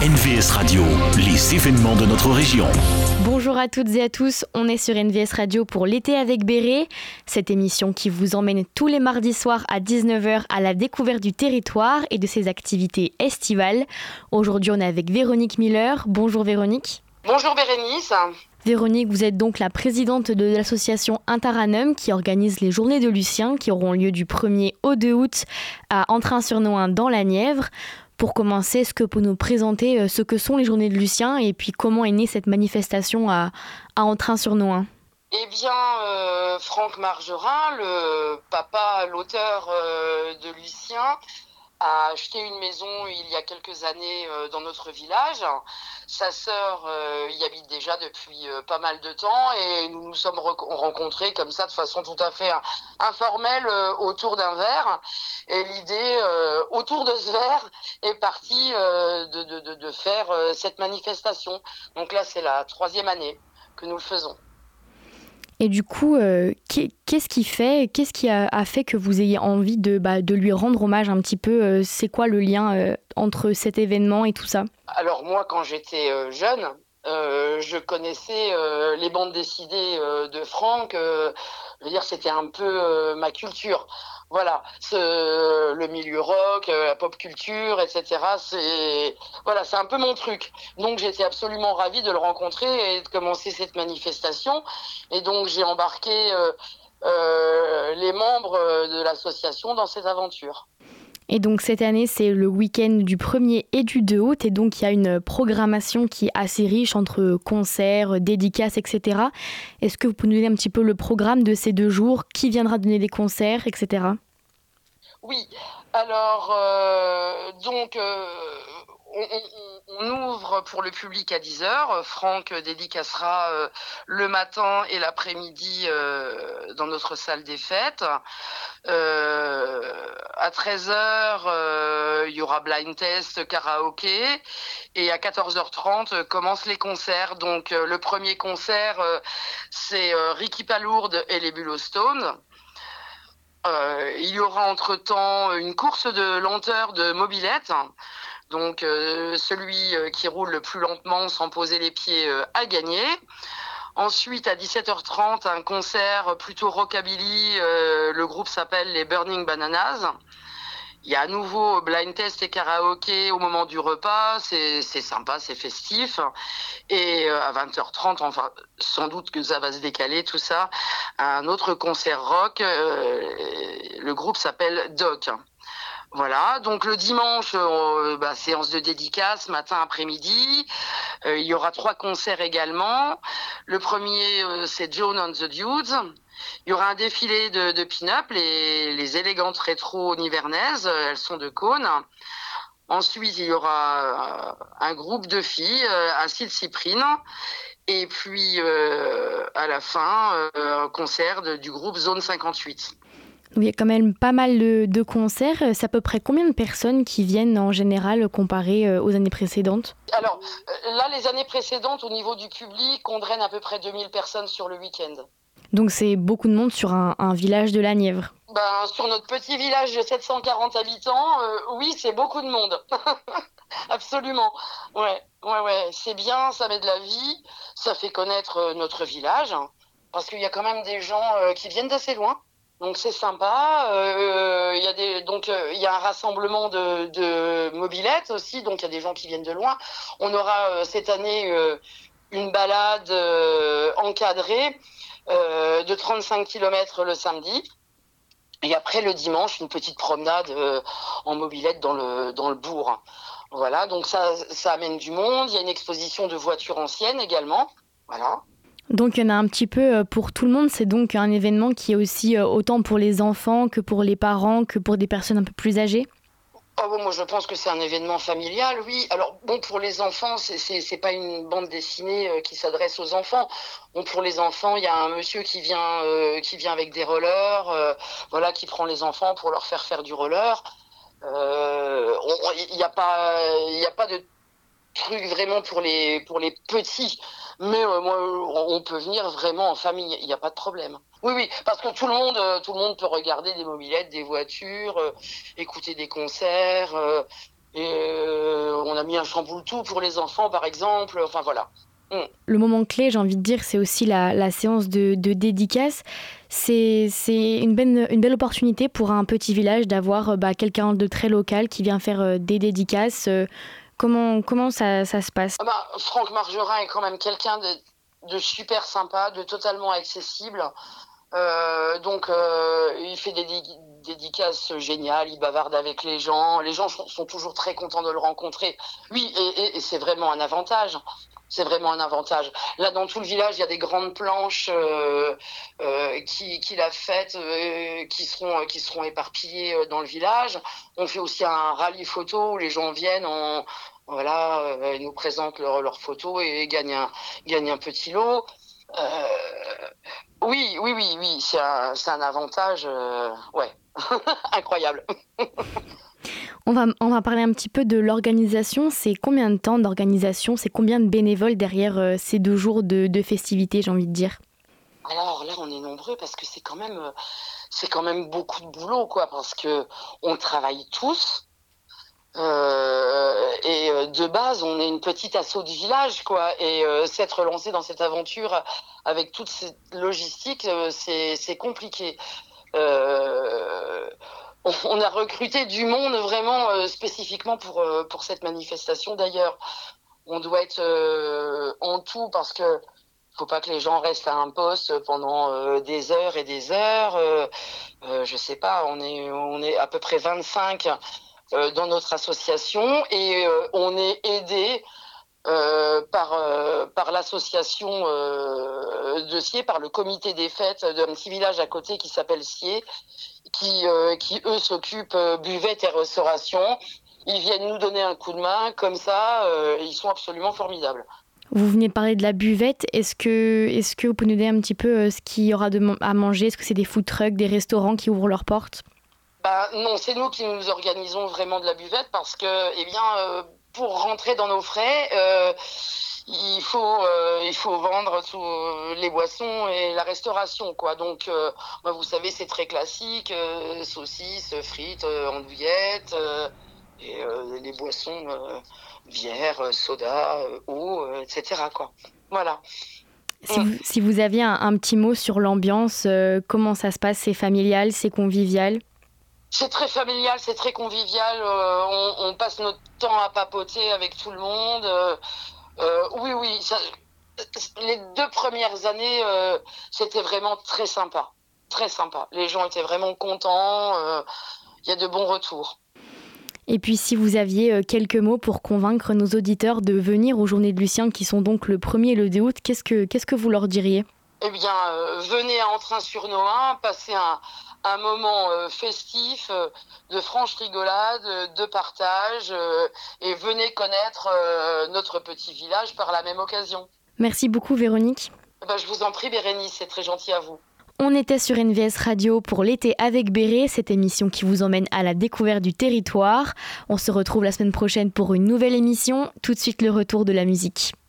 NVS Radio, les événements de notre région. Bonjour à toutes et à tous, on est sur NVS Radio pour l'été avec Béret, cette émission qui vous emmène tous les mardis soirs à 19h à la découverte du territoire et de ses activités estivales. Aujourd'hui on est avec Véronique Miller. Bonjour Véronique. Bonjour Bérénice. Véronique, vous êtes donc la présidente de l'association Intaranum qui organise les Journées de Lucien qui auront lieu du 1er au 2 août à Entrain-sur-Nohain dans la Nièvre. Pour commencer, est-ce que vous pouvez nous présenter ce que sont les Journées de Lucien et puis comment est née cette manifestation à Entrain-sur-Nohain ? Eh bien, Franck Margerin, le papa, l'auteur de Lucien, a acheté une maison il y a quelques années dans notre village. Sa sœur y habite déjà depuis pas mal de temps et nous nous sommes rencontrés comme ça de façon tout à fait informelle autour d'un verre. Et l'idée autour de ce verre est partie de faire cette manifestation. Donc là, c'est la 3e année que nous le faisons. Et du coup, qu'est-ce qui a fait que vous ayez envie de lui rendre hommage un petit peu c'est quoi le lien entre cet événement et tout ça ? Alors moi, quand j'étais jeune, je connaissais les bandes dessinées de Franck. Je veux dire, c'était un peu ma culture. Voilà, le milieu rock, la pop culture, etc. C'est un peu mon truc. Donc j'étais absolument ravie de le rencontrer et de commencer cette manifestation. Et donc j'ai embarqué les membres de l'association dans cette aventure. Et donc cette année, c'est le week-end du 1er et du 2 août. Et donc il y a une programmation qui est assez riche entre concerts, dédicaces, etc. Est-ce que vous pouvez nous donner un petit peu le programme de ces 2 jours ? Qui viendra donner des concerts, etc. Oui, alors on ouvre pour le public à 10h. Franck dédicacera le matin et l'après-midi dans notre salle des fêtes. À 13h, il y aura blind test, karaoké. Et à 14h30, commencent les concerts. Donc le premier concert, c'est Ricky Palourde et les Bullostones. Il y aura entre-temps une course de lenteur de mobilette. Donc celui qui roule le plus lentement sans poser les pieds a gagné. Ensuite, à 17h30, un concert plutôt rockabilly. Le groupe s'appelle les Burning Bananas. Il y a à nouveau blind test et karaoké au moment du repas. C'est sympa, c'est festif. Et à 20h30, enfin, sans doute que ça va se décaler tout ça, un autre concert rock. Le groupe s'appelle Doc. Voilà, donc le dimanche, séance de dédicace, matin, après-midi. Il y aura 3 concerts également. Le premier, c'est Joan and the Dudes. Il y aura un défilé de pin-up, les élégantes rétro nivernaises, elles sont de Cône. Ensuite, il y aura un groupe de filles, Acide Cyprine. Et puis, à la fin, un concert du groupe Zone 58. Il y a quand même pas mal de concerts. C'est à peu près combien de personnes qui viennent en général comparé aux années précédentes ? Alors là, les années précédentes, au niveau du public, on draine à peu près 2000 personnes sur le week-end. Donc c'est beaucoup de monde sur un village de la Nièvre. Sur notre petit village de 740 habitants, oui, c'est beaucoup de monde. Absolument. Ouais, c'est bien, ça met de la vie, ça fait connaître notre village, parce qu'il y a quand même des gens qui viennent d'assez loin. Donc c'est sympa. Il y a un rassemblement de mobylettes aussi, donc il y a des gens qui viennent de loin. On aura cette année une balade encadrée de 35 km le samedi. Et après le dimanche, une petite promenade en mobylette dans le bourg. Voilà, donc ça amène du monde. Il y a une exposition de voitures anciennes également. Voilà. Donc il y en a un petit peu pour tout le monde, c'est donc un événement qui est aussi autant pour les enfants que pour les parents, que pour des personnes un peu plus âgées ? Moi je pense que c'est un événement familial, oui. Alors bon, pour les enfants, c'est pas une bande dessinée qui s'adresse aux enfants. Bon, pour les enfants, il y a un monsieur qui vient avec des rollers, qui prend les enfants pour leur faire du roller. Il y a pas de truc vraiment pour les petits, mais on peut venir vraiment en famille, il n'y a pas de problème. Oui, parce que tout le monde peut regarder des mobylettes, des voitures, écouter des concerts, et on a a mis un chamboule-tout pour les enfants, par exemple. Enfin, voilà. Le moment clé, j'ai envie de dire, c'est aussi la séance de dédicace. C'est une belle opportunité pour un petit village d'avoir quelqu'un de très local qui vient faire des dédicaces. Comment ça se passe? Franck Margerin est quand même quelqu'un de super sympa, de totalement accessible. Donc, il fait des dédicaces géniales, il bavarde avec les gens. Les gens sont toujours très contents de le rencontrer. Oui, et c'est vraiment un avantage. C'est vraiment un avantage. Là, dans tout le village, il y a des grandes planches qu'il a faites, qui seront éparpillées dans le village. On fait aussi un rallye photo où les gens viennent, ils nous présentent leurs photos et gagnent un petit lot. Oui, c'est un avantage, incroyable. On va parler un petit peu de l'organisation. C'est combien de temps d'organisation? C'est combien de bénévoles derrière ces 2 jours de festivités, j'ai envie de dire? Alors là, on est nombreux parce que c'est quand même beaucoup de boulot, quoi, parce que on travaille tous. Et de base, on est une petite asso de village, quoi. Et s'être lancé dans cette aventure avec toute cette logistique, c'est compliqué. On a recruté du monde vraiment spécifiquement pour cette manifestation. D'ailleurs, on doit être en tout, parce que faut pas que les gens restent à un poste pendant des heures et des heures. Je sais pas, on est à peu près 25 dans notre association et on est aidé par l'association de Scié, par le comité des fêtes d'un petit village à côté qui s'appelle Scié, qui eux s'occupent buvette et restauration. Ils viennent nous donner un coup de main, comme ça, ils sont absolument formidables. Vous venez de parler de la buvette. Est-ce que vous pouvez nous dire un petit peu ce qu'il y aura à manger? Est-ce que c'est des food trucks, des restaurants qui ouvrent leurs portes? Non, c'est nous qui nous organisons vraiment de la buvette parce que, pour rentrer dans nos frais, il faut vendre tous les boissons et la restauration, quoi. Donc, vous savez, c'est très classique, saucisses, frites, andouillettes, et les boissons, bière, soda, eau, etc., quoi. Voilà. Si vous aviez un petit mot sur l'ambiance, comment ça se passe? C'est familial, c'est convivial? C'est très familial, c'est très convivial. On passe notre temps à papoter avec tout le monde. Oui. Les 2 premières années, c'était vraiment très sympa. Très sympa. Les gens étaient vraiment contents. Il y a de bons retours. Et puis, si vous aviez quelques mots pour convaincre nos auditeurs de venir aux Journées de Lucien, qui sont donc le 1er et le 2 août, qu'est-ce que vous leur diriez? Eh bien, venez à Entrain-sur-Nohain, passez un moment festif, de franche rigolade, de partage, et venez connaître notre petit village par la même occasion. Merci beaucoup, Véronique. Je vous en prie, Bérénice, c'est très gentil à vous. On était sur NVS Radio pour l'été avec Béré, cette émission qui vous emmène à la découverte du territoire. On se retrouve la semaine prochaine pour une nouvelle émission. Tout de suite, le retour de la musique.